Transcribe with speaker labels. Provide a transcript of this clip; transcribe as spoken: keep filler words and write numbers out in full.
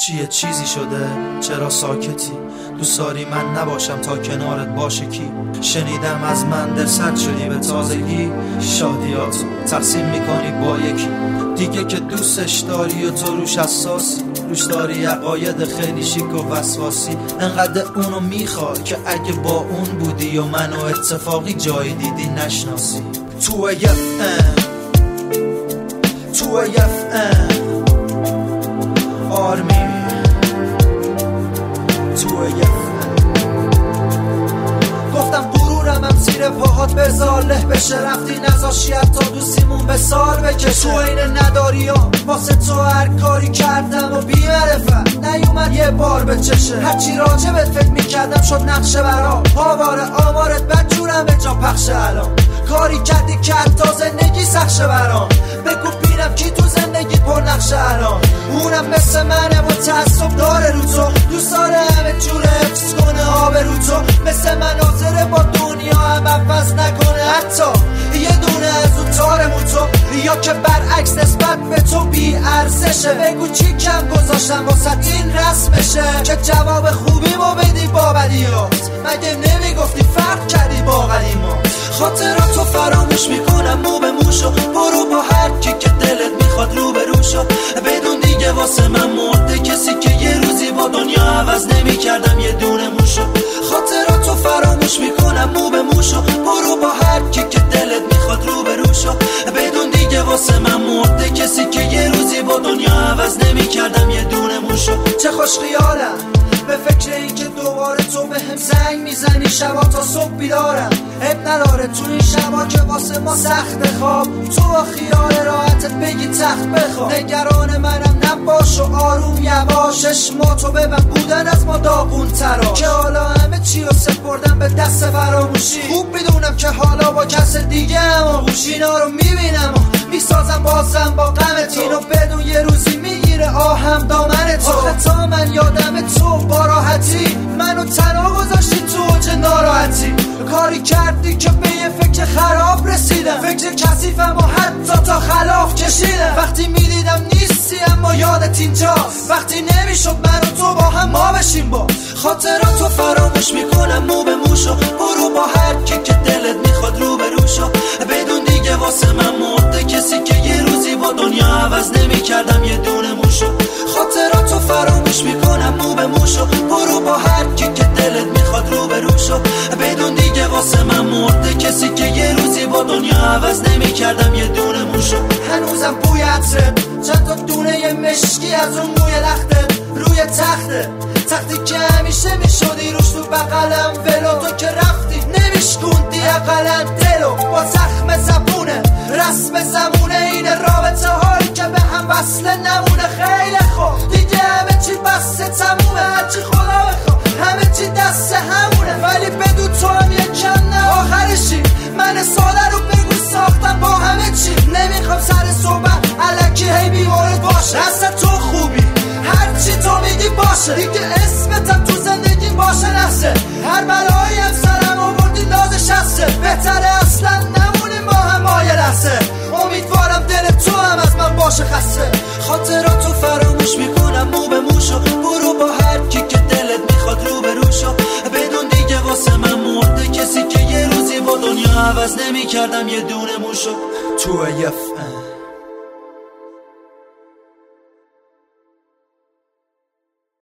Speaker 1: چیه چیزی شده؟ چرا ساکتی؟ دوست داری من نباشم تا کنارت باشه کی؟ شنیدم از من دل سرد شدی به تازگی، شادیات تقسیم میکنی با یکی دیگه که دوستش داری و تو روش حساسی، روش داری عقاید خیلی شیک و وسواسی. انقدر اونو میخوای که اگه با اون بودی و منو اتفاقی جایی دیدی نشناسی. تو یف ام تو یف ام آرمی تو یف گفتم غرورم هم زیر پاهات بذار له بشه، رفتی نذاشی تا دوستیمون به سال بکشه. تو این نداری ها واسه تو هر کاری کردم و بی معرفت نیومد یه بار به چشه. هرچی راجبت فکر میکردم شد نقشه برا آواره آمارت بدجورم به جا پخشه. الان کاری کردی کرد تا زندگی سخشه برام، بگو بینم کی تو زندگی پر نقشه الان. اونم مثل منه و تعصب داره رو تو، دوست داره همه جوره حفظ کنه آب رو تو. مثل مناظره با دنیا هم عوض نکنه حتی یه دونه از اون تارمون تو، یا که برعکس نسبت به تو بی ارزشه. بگو چی کم گذاشتم واسه این رسمشه که جواب خوبی ما بدی با بدیات. مگه نمیگفتی فرق کردی با قدیمات؟ خاطراتو فراموش میکنم مو به موشو، برو با هر کی که دلت میخواد رو به رو شو. بدون دیگه واسه من مرده کسی که یه روزی با دنیا عوض نمیکردم یه دونه موشو. خاطراتو فراموش میکنم مو به موشو، برو با هر کی که دلت میخواد رو به رو شو. بدون دیگه واسه من مرده کسی که یه روزی با دنیا عوض نمیکردم یه دونه موشو. چه خوش خیالم به فکر این که دوباره تو به هم زنگ میزنی شبا تا صبح بیدارم. اب نداره تو این شبا که واسه ما سخت خواب، تو با خیال راحتت بگی تخت بخواب. نگران منم نباش و آروم یواش، چشماتو ببن بودن از ما داغون ترا که حالا همه چی رو سپردم به دست فراموشی. خوب میدونم که حالا با کس دیگه هم آغوشی اینا رو میبینم و میسازم بازم با غمت. اینو بدون یه روزی میگیره آهم دامن تو. آخه تا من یادم تو با راحتی منو تنها گذاشتی تو اوج ناراحتی. کاری کردی که به یه فکر خراب رسیدم، فکر کثیفم و حتی تا خلاف کشیدم. وقتی میدیدم نیستی اما یادت اینجاست، وقتی نمیشد من و تو با هم ما بشیم با. خاطراتو فراموش میکنم مو به موشو، برو با هر کی که دلت میخواد رو به رو شو. بدون دیگه واسه من مرده کسی که یه روزی با دنیا عوض نمیکردم یه دونه موشو. خاطراتو فراموش میکنم مو به موشو، برو با هر کی که دلت میخواد رو به رو شو. بدون دیگه واسه من مرده کسی که یه روزی با دنیا عوض نمیکردم یه دونه موشو. هنوزم بوی عطرت چند تا دونه مشکی از اون موی لختت روی تخته، تختی که همیشه میشدی روش تو بغلم ولو. تو که رفتی نمیشکوندی اقلن دلو با زخم زبونه رسم زمونه. این رابطه هایی که به هم وصل نمونه خیلی خوب دیگه همه چی بسته تمومه. هرچی خدا بخواه همه چی دست همونه، ولی بدو تو هم یکم نه آخرشی. من ساده رو بگو ساختم با همه چی، نمیخوام سر صحبت الکی هی بیمارد باشه. اصلا تو خوبی هرچی تو میگی باشه، دیگه اسمتم تو زندگی باشه نفسه. هر بلایی هم سرم آوردی نازش هسته، بهتره اصلا نمونیم با هم آیه لحظه. امیدوارم دل تو هم از من باشه خسته. خاطراتو فراموش میکنم مو به موشو، برو با هر کی که دلت میخواد رو به رو شو. بدون دیگه واسه من مرده کسی که یه روزی با دنیا عوض نمیکردم یه دونه موشو. تو یف